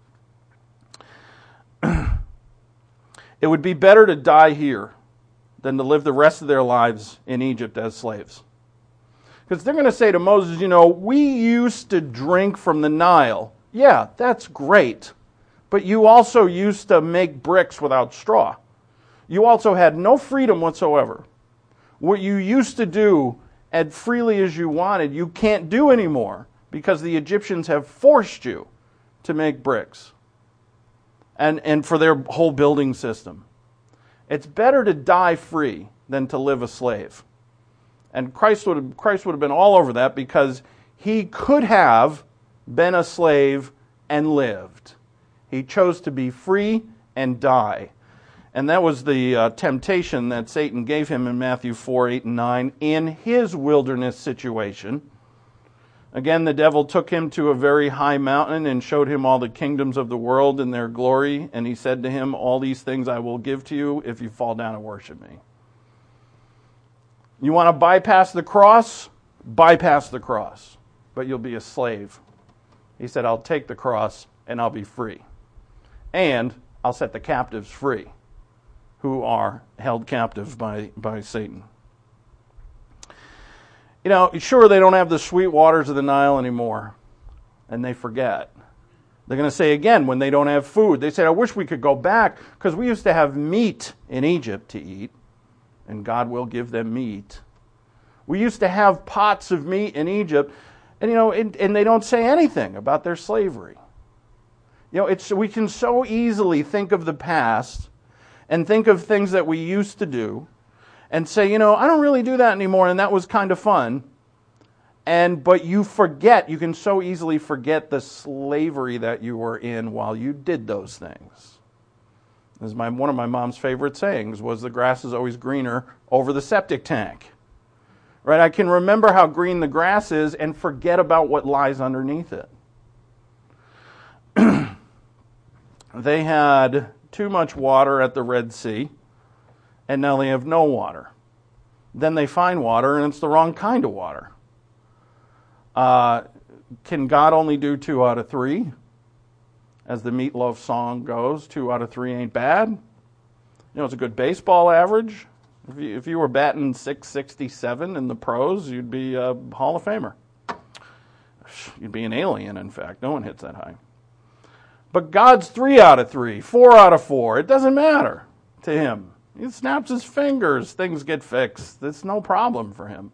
It would be better to die here than to live the rest of their lives in Egypt as slaves. Because they're going to say to Moses, we used to drink from the Nile. Yeah, that's great. But you also used to make bricks without straw. You also had no freedom whatsoever. What you used to do as freely as you wanted, you can't do anymore because the Egyptians have forced you to make bricks and for their whole building system. It's better to die free than to live a slave. And Christ would have been all over that because he could have been a slave and lived. He chose to be free and die. And that was the temptation that Satan gave him in Matthew 4, 8, and 9 in his wilderness situation. Again, the devil took him to a very high mountain and showed him all the kingdoms of the world and their glory. And he said to him, "All these things I will give to you if you fall down and worship me." You want to bypass the cross? Bypass the cross. But you'll be a slave. He said, "I'll take the cross and I'll be free. And I'll set the captives free who are held captive by Satan." Sure, they don't have the sweet waters of the Nile anymore. And they forget. They're going to say again when they don't have food. They say, "I wish we could go back because we used to have meat in Egypt to eat." And God will give them meat. We used to have pots of meat in Egypt. And, and they don't say anything about their slavery. We can so easily think of the past and think of things that we used to do and say, I don't really do that anymore, and that was kind of fun. But you forget, you can so easily forget the slavery that you were in while you did those things. As one of my mom's favorite sayings was, "The grass is always greener over the septic tank." Right? I can remember how green the grass is and forget about what lies underneath it. They had too much water at the Red Sea, and now they have no water. Then they find water, and it's the wrong kind of water. can God only do 2 out of 3? As the Meatloaf song goes, 2 out of 3 ain't bad. You know, it's a good baseball average. If you were batting .667 in the pros, you'd be a Hall of Famer. You'd be an alien, in fact. No one hits that high. But God's 3 out of 3, 4 out of 4. It doesn't matter to him. He snaps his fingers. Things get fixed. It's no problem for him.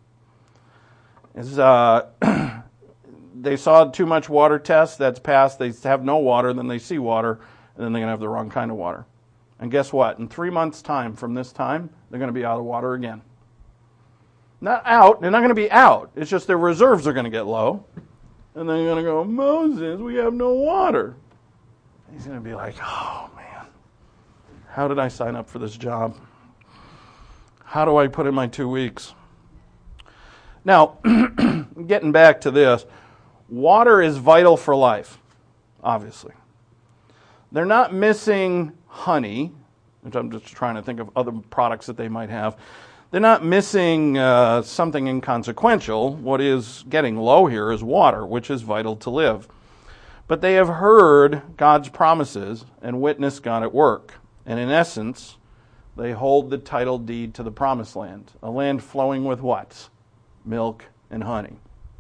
They saw too much water test, that's passed. They have no water, then they see water, and then they're going to have the wrong kind of water. And guess what? In 3 months' time from this time, they're going to be out of water again. Not out. They're not going to be out. It's just their reserves are going to get low. And then they're going to go, Moses, we have no water. He's going to be like, oh, man, how did I sign up for this job? How do I put in my 2 weeks? Now, getting back to this, water is vital for life, obviously. They're not missing honey, which I'm just trying to think of other products that they might have. They're not missing something inconsequential. What is getting low here is water, which is vital to live. But they have heard God's promises and witnessed God at work. And in essence, they hold the title deed to the promised land, a land flowing with what? Milk and honey.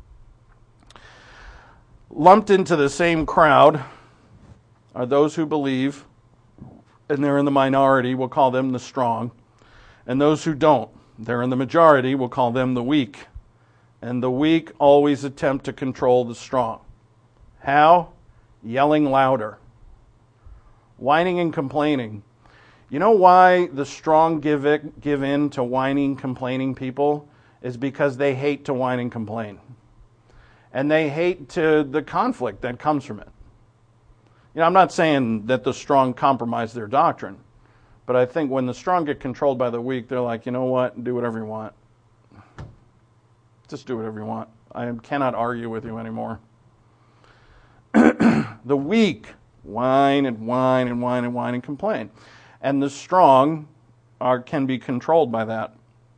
Lumped into the same crowd are those who believe, and they're in the minority, we'll call them the strong. And those who don't, they're in the majority, we'll call them the weak. And the weak always attempt to control the strong. How? Yelling louder. Whining and complaining. You know why the strong give in to whining, complaining people? Is because they hate to whine and complain. And they hate to the conflict that comes from it. You know, I'm not saying that the strong compromise their doctrine, but I think when the strong get controlled by the weak, they're like, you know what, do whatever you want. Just do whatever you want. I cannot argue with you anymore. The weak whine and whine and whine and whine and complain. And the strong can be controlled by that.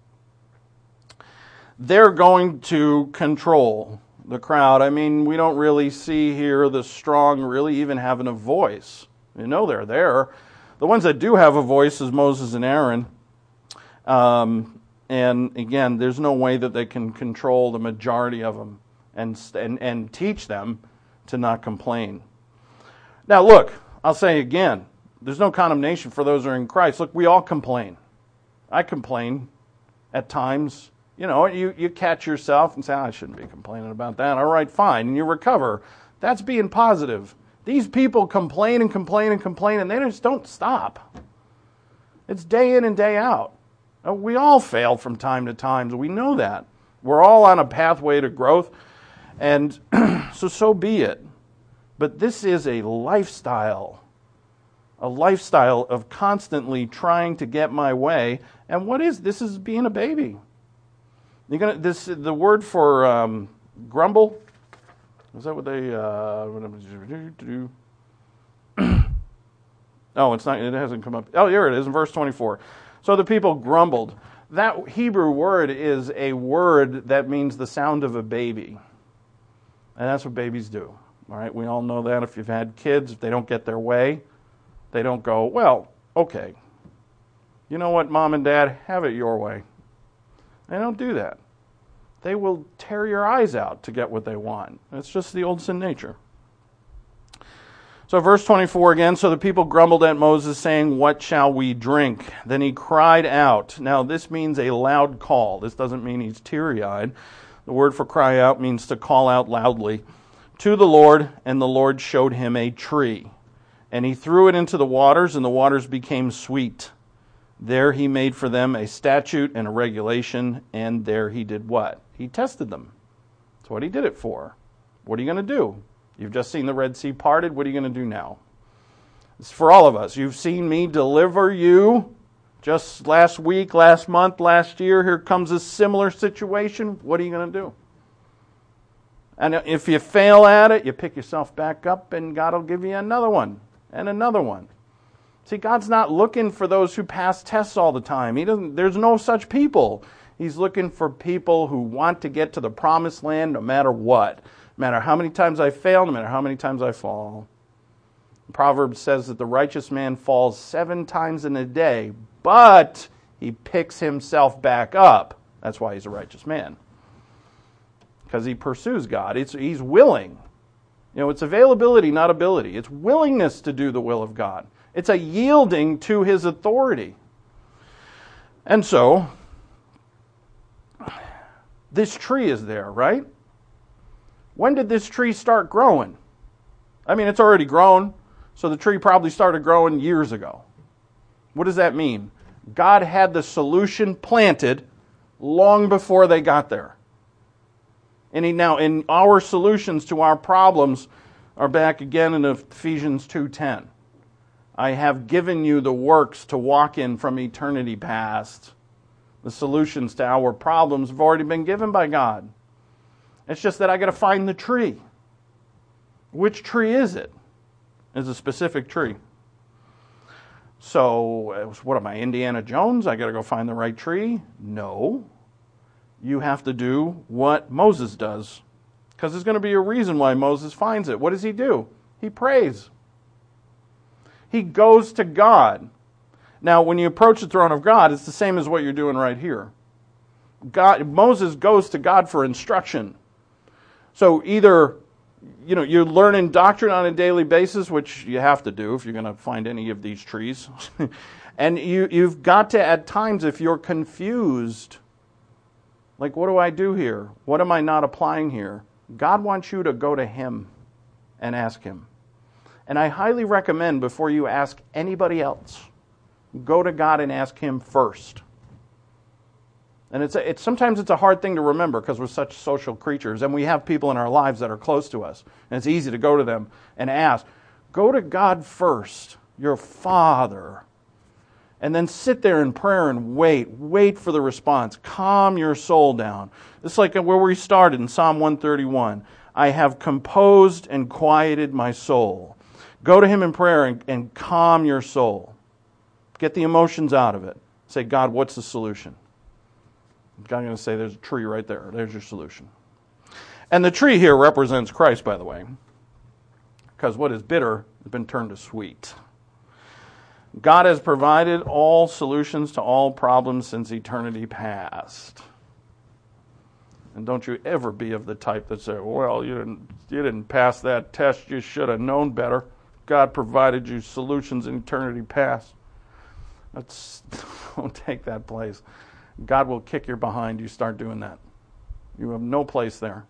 They're going to control the crowd. I mean, we don't really see here the strong really even having a voice. You know they're there. The ones that do have a voice is Moses and Aaron. And again, there's no way that they can control the majority of them and teach them to not complain. Now look, I'll say again, there's no condemnation for those who are in Christ. Look, we all complain. I complain at times. You know, you catch yourself and say, I shouldn't be complaining about that. All right, fine. And you recover. That's being positive. These people complain and complain and complain, and they just don't stop. It's day in and day out. We all fail from time to time. We know that. We're all on a pathway to growth, and so be it. But this is a lifestyle of constantly trying to get my way. And this is being a baby. The word for grumble, is that what they Oh, it's not. It hasn't come up. Oh, here it is in verse 24. So the people grumbled. That Hebrew word is a word that means the sound of a baby. And that's what babies do. All right, we all know that. If you've had kids, if they don't get their way, they don't go, well, okay. You know what, Mom and Dad, have it your way. They don't do that. They will tear your eyes out to get what they want. It's just the old sin nature. So verse 24 again, so the people grumbled at Moses, saying, what shall we drink? Then he cried out. Now this means a loud call. This doesn't mean he's teary-eyed. The word for cry out means to call out loudly. To the Lord, and the Lord showed him a tree. And he threw it into the waters, and the waters became sweet. There he made for them a statute and a regulation, and there he did what? He tested them. That's what he did it for. What are you going to do? You've just seen the Red Sea parted. What are you going to do now? It's for all of us. You've seen me deliver you just last week, last month, last year. Here comes a similar situation. What are you going to do? And if you fail at it, you pick yourself back up, and God will give you another one and another one. See, God's not looking for those who pass tests all the time. There's no such people. He's looking for people who want to get to the promised land no matter what. No matter how many times I fail, no matter how many times I fall. Proverbs says that the righteous man falls 7 times in a day, but he picks himself back up. That's why he's a righteous man. Because he pursues God. He's willing. It's availability, not ability. It's willingness to do the will of God. It's a yielding to his authority. And so, this tree is there, right? When did this tree start growing? I mean, it's already grown, so the tree probably started growing years ago. What does that mean? God had the solution planted long before they got there. And in our solutions to our problems are back again in Ephesians 2:10. I have given you the works to walk in from eternity past. The solutions to our problems have already been given by God. It's just that I got to find the tree. Which tree is it? It's a specific tree. So, what am I, Indiana Jones? I got to go find the right tree? No. You have to do what Moses does. Because there's going to be a reason why Moses finds it. What does he do? He prays. He goes to God. Now, when you approach the throne of God, it's the same as what you're doing right here. Moses goes to God for instruction. So either, you're learning doctrine on a daily basis, which you have to do if you're going to find any of these trees. And you've got to, at times, if you're confused, like, what do I do here? What am I not applying here? God wants you to go to Him and ask Him. And I highly recommend, before you ask anybody else, go to God and ask Him first. And sometimes it's a hard thing to remember because we're such social creatures and we have people in our lives that are close to us. And it's easy to go to them and ask. Go to God first, your Father. And then sit there in prayer and wait. Wait for the response. Calm your soul down. It's like where we started in Psalm 131. I have composed and quieted my soul. Go to Him in prayer and calm your soul. Get the emotions out of it. Say, God, what's the solution? God's going to say, there's a tree right there. There's your solution. And the tree here represents Christ, by the way. Because what is bitter has been turned to sweet. God has provided all solutions to all problems since eternity past. And don't you ever be of the type that say, well, you didn't pass that test. You should have known better. God provided you solutions in eternity past. Don't take that place. God will kick your behind. You start doing that. You have no place there.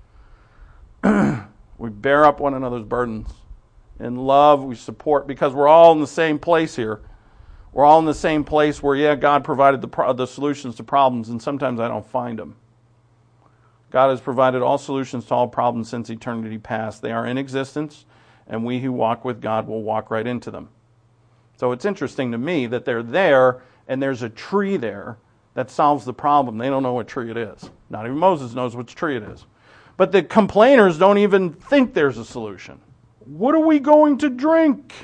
We bear up one another's burdens. In love, we support, because we're all in the same place here. We're all in the same place where, God provided the solutions to problems, and sometimes I don't find them. God has provided all solutions to all problems since eternity past. They are in existence, and we who walk with God will walk right into them. So it's interesting to me that they're there, and there's a tree there that solves the problem. They don't know what tree it is. Not even Moses knows which tree it is. But the complainers don't even think there's a solution. What are we going to drink?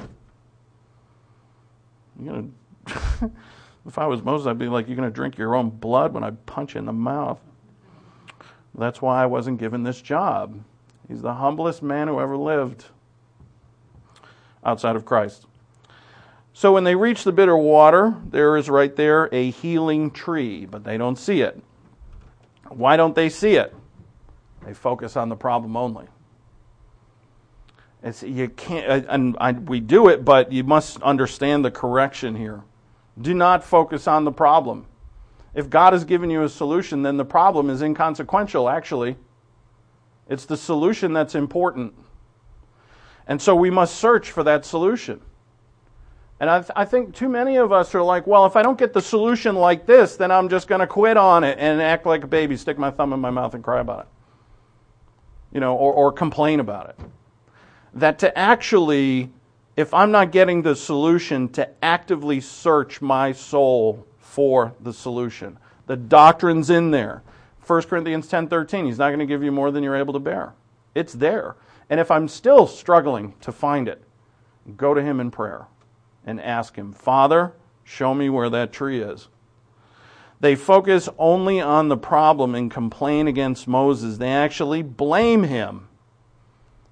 If I was Moses, I'd be like, you're going to drink your own blood when I punch you in the mouth. That's why I wasn't given this job. He's the humblest man who ever lived outside of Christ. So when they reach the bitter water, there is right there a healing tree, but they don't see it. Why don't they see it? They focus on the problem only. You can't, we do it, but you must understand the correction here. Do not focus on the problem. If God has given you a solution, then the problem is inconsequential, actually. It's the solution that's important. And so we must search for that solution. And I think too many of us are like, well, if I don't get the solution like this, then I'm just going to quit on it and act like a baby, stick my thumb in my mouth and cry about it. Or complain about it. That to actually, if I'm not getting the solution, to actively search my soul for the solution. The doctrine's in there. 1 Corinthians 10:13, He's not going to give you more than you're able to bear. It's there. And if I'm still struggling to find it, go to Him in prayer and ask Him, Father, show me where that tree is. They focus only on the problem and complain against Moses. They actually blame him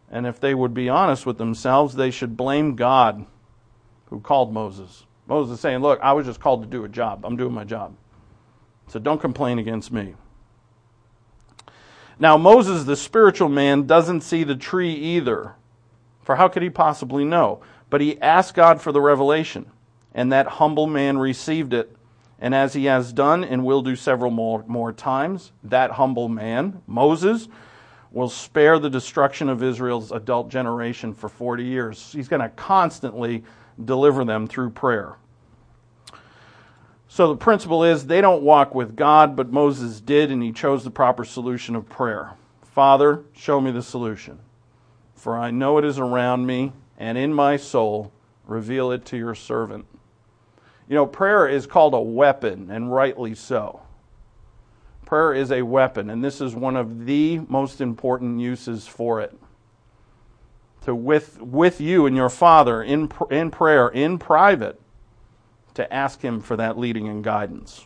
And if they would be honest with themselves, they should blame God who called Moses. Moses is saying, look, I was just called to do a job. I'm doing my job. So don't complain against me. Now, Moses, the spiritual man, doesn't see the tree either. For how could he possibly know? But he asked God for the revelation, and that humble man received it. And as he has done and will do several more times, that humble man, Moses, will spare the destruction of Israel's adult generation for 40 years. He's going to constantly deliver them through prayer. So the principle is they don't walk with God, but Moses did, and he chose the proper solution of prayer. Father, show me the solution, for I know it is around me and in my soul. Reveal it to your servant. You know, prayer is called a weapon, and rightly so. Prayer is a weapon, and this is one of the most important uses for it. To with you and your Father in prayer, in private, to ask Him for that leading and guidance.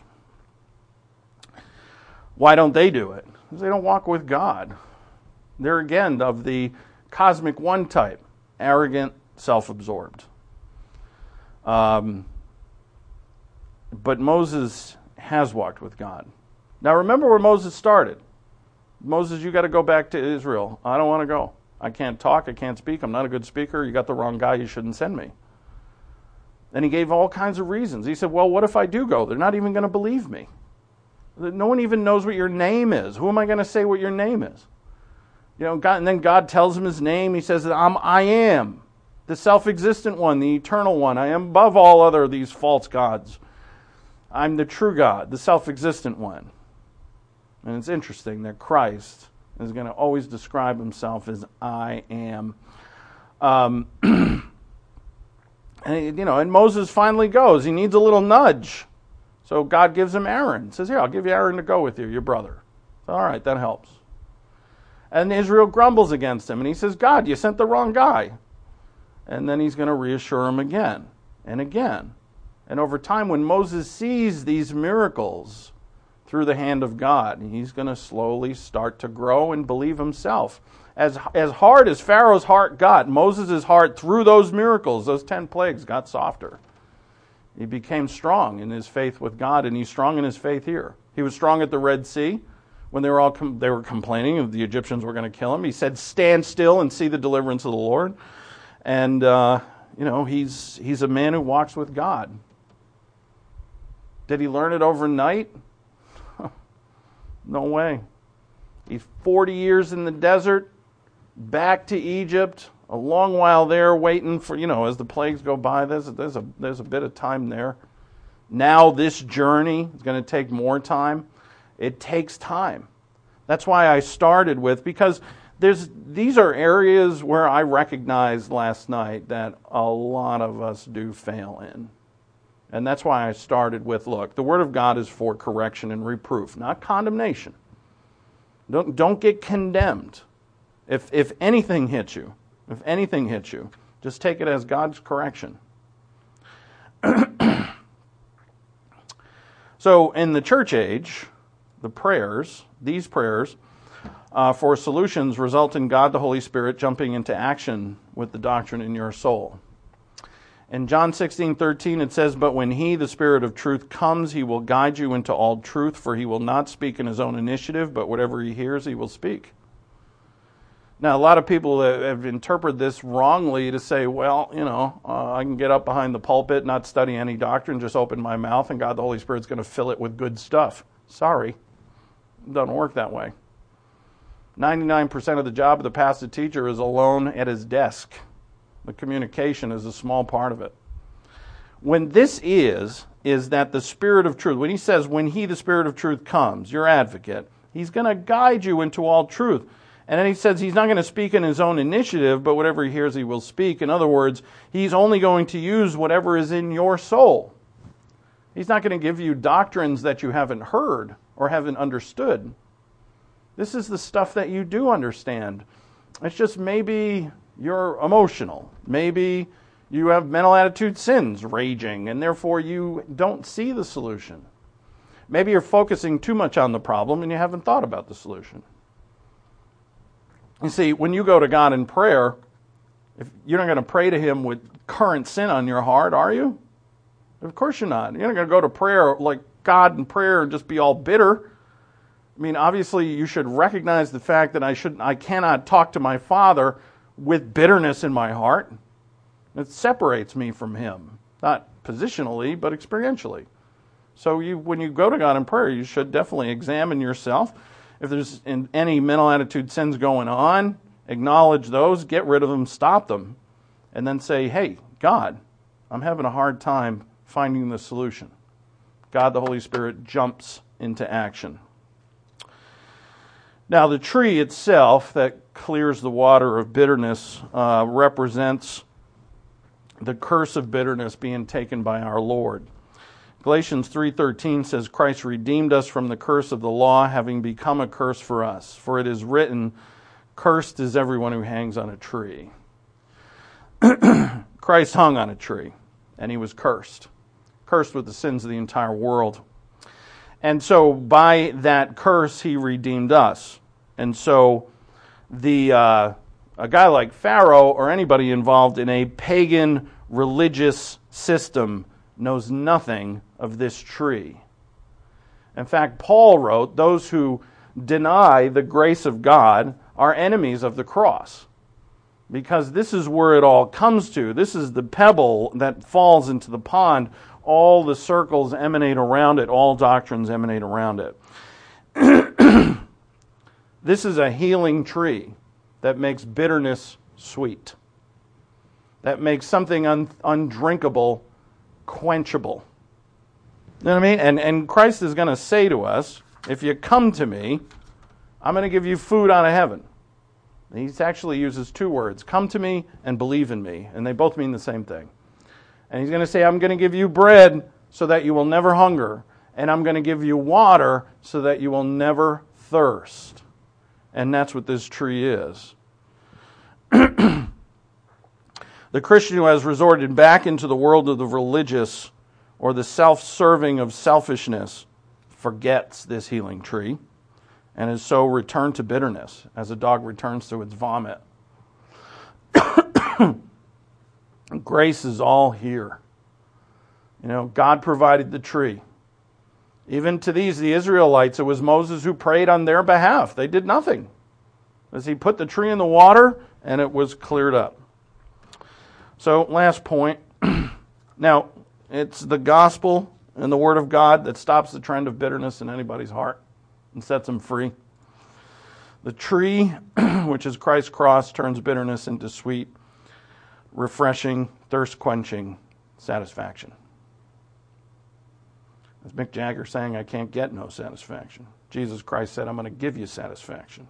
Why don't they do it? Because they don't walk with God. They're, again, of the cosmic one type, arrogant, self-absorbed. But Moses has walked with God. Now remember where Moses started. Moses, you got to go back to Israel. I don't want to go. I can't talk. I can't speak. I'm not a good speaker. You got the wrong guy. You shouldn't send me. And he gave all kinds of reasons. He said, well, what if I do go? They're not even going to believe me. No one even knows what your name is. Who am I going to say what your name is? You know, God, and then God tells him his name. He says, I am the self-existent one, the eternal one. I am above all other of these false gods. I'm the true God, the self-existent one. And it's interesting that Christ is going to always describe himself as I am. And Moses finally goes. He needs a little nudge. So God gives him Aaron. He says, here, I'll give you Aaron to go with you, your brother. So, all right, that helps. And Israel grumbles against him. And he says, God, you sent the wrong guy. And then he's going to reassure him again and again. And over time, when Moses sees these miracles through the hand of God, he's going to slowly start to grow and believe himself. As hard as Pharaoh's heart got, Moses' heart, through those miracles, those 10 plagues, got softer. He became strong in his faith with God, and he's strong in his faith here. He was strong at the Red Sea when they were complaining that the Egyptians were going to kill him. He said, stand still and see the deliverance of the Lord. And, he's a man who walks with God. Did he learn it overnight? No way. He's 40 years in the desert, back to Egypt, a long while there waiting for, as the plagues go by, there's a bit of time there. Now this journey is going to take more time. It takes time. That's why I started with, because these are areas where I recognized last night that a lot of us do fail in. And that's why I started with, look, the Word of God is for correction and reproof, not condemnation. Don't get condemned. If anything hits you, just take it as God's correction. So in the church age, these prayers for solutions result in God the Holy Spirit jumping into action with the doctrine in your soul. In John 16:13 it says, but when He, the Spirit of truth, comes, He will guide you into all truth, for He will not speak in His own initiative, but whatever He hears, He will speak. Now, a lot of people have interpreted this wrongly to say, well, I can get up behind the pulpit, not study any doctrine, just open my mouth, and God the Holy Spirit's going to fill it with good stuff. Sorry. It doesn't work that way. 99% of the job of the pastor teacher is alone at his desk. The communication is a small part of it. When this is that the Spirit of truth, when He says, when He, the Spirit of truth, comes, your advocate, He's going to guide you into all truth. And then He says He's not going to speak in His own initiative, but whatever He hears, He will speak. In other words, He's only going to use whatever is in your soul. He's not going to give you doctrines that you haven't heard or haven't understood. This is the stuff that you do understand. It's just maybe you're emotional. Maybe you have mental attitude sins raging, and therefore you don't see the solution. Maybe you're focusing too much on the problem and you haven't thought about the solution. You see, when you go to God in prayer, if you're not going to pray to Him with current sin on your heart, are you? Of course you're not. You're not going to go to prayer like God in prayer and just be all bitter. I mean, obviously you should recognize the fact that I cannot talk to my Father with bitterness in my heart. It separates me from Him, not positionally, but experientially. So when you go to God in prayer, you should definitely examine yourself. If there's any mental attitude sins going on, acknowledge those, get rid of them, stop them, and then say, hey, God, I'm having a hard time finding the solution. God, the Holy Spirit, jumps into action. Now, the tree itself that clears the water of bitterness represents the curse of bitterness being taken by our Lord. Galatians 3:13 says, Christ redeemed us from the curse of the law, having become a curse for us. For it is written, cursed is everyone who hangs on a tree. Christ hung on a tree, and He was cursed. Cursed with the sins of the entire world. And so by that curse, He redeemed us. And so a guy like Pharaoh or anybody involved in a pagan religious system knows nothing of this tree. In fact, Paul wrote, those who deny the grace of God are enemies of the cross. Because this is where it all comes to. This is the pebble that falls into the pond. All the circles emanate around it. All doctrines emanate around it. This is a healing tree that makes bitterness sweet. That makes something undrinkable quenchable. You know what I mean? And Christ is going to say to us, if you come to me, I'm going to give you food out of heaven. He actually uses two words, come to me and believe in me. And they both mean the same thing. And He's going to say, I'm going to give you bread so that you will never hunger. And I'm going to give you water so that you will never thirst. And that's what this tree is. The Christian who has resorted back into the world of the religious or the self-serving of selfishness forgets this healing tree and is so returned to bitterness as a dog returns to its vomit. Grace is all here. You know, God provided the tree. Even to the Israelites, it was Moses who prayed on their behalf. They did nothing. As He put the tree in the water, and it was cleared up. So, last point. Now, it's the gospel and the Word of God that stops the trend of bitterness in anybody's heart and sets them free. The tree, which is Christ's cross, turns bitterness into sweet, refreshing, thirst-quenching satisfaction. As Mick Jagger sang, I can't get no satisfaction. Jesus Christ said, I'm going to give you satisfaction.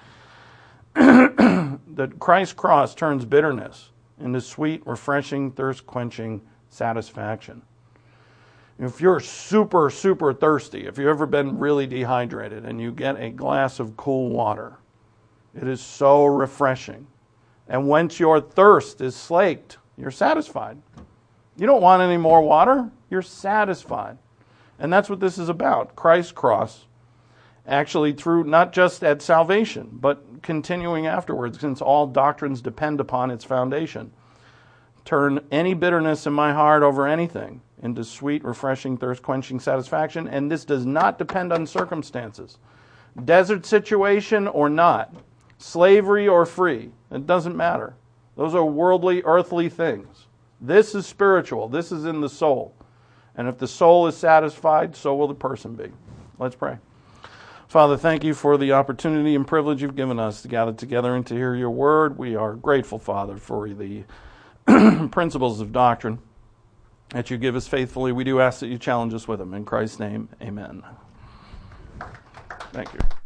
That Christ's cross turns bitterness into sweet, refreshing, thirst-quenching satisfaction. If you're super, super thirsty, if you've ever been really dehydrated and you get a glass of cool water, it is so refreshing. And once your thirst is slaked, you're satisfied. You don't want any more water, you're satisfied. And that's what this is about. Christ's cross, actually through not just at salvation, but continuing afterwards, since all doctrines depend upon its foundation. Turn any bitterness in my heart over anything into sweet, refreshing, thirst-quenching satisfaction. And this does not depend on circumstances. Desert situation or not. Slavery or free. It doesn't matter. Those are worldly, earthly things. This is spiritual. This is in the soul. And if the soul is satisfied, so will the person be. Let's pray. Father, thank you for the opportunity and privilege you've given us to gather together and to hear your word. We are grateful, Father, for the principles of doctrine that you give us faithfully. We do ask that you challenge us with them. In Christ's name, amen. Thank you.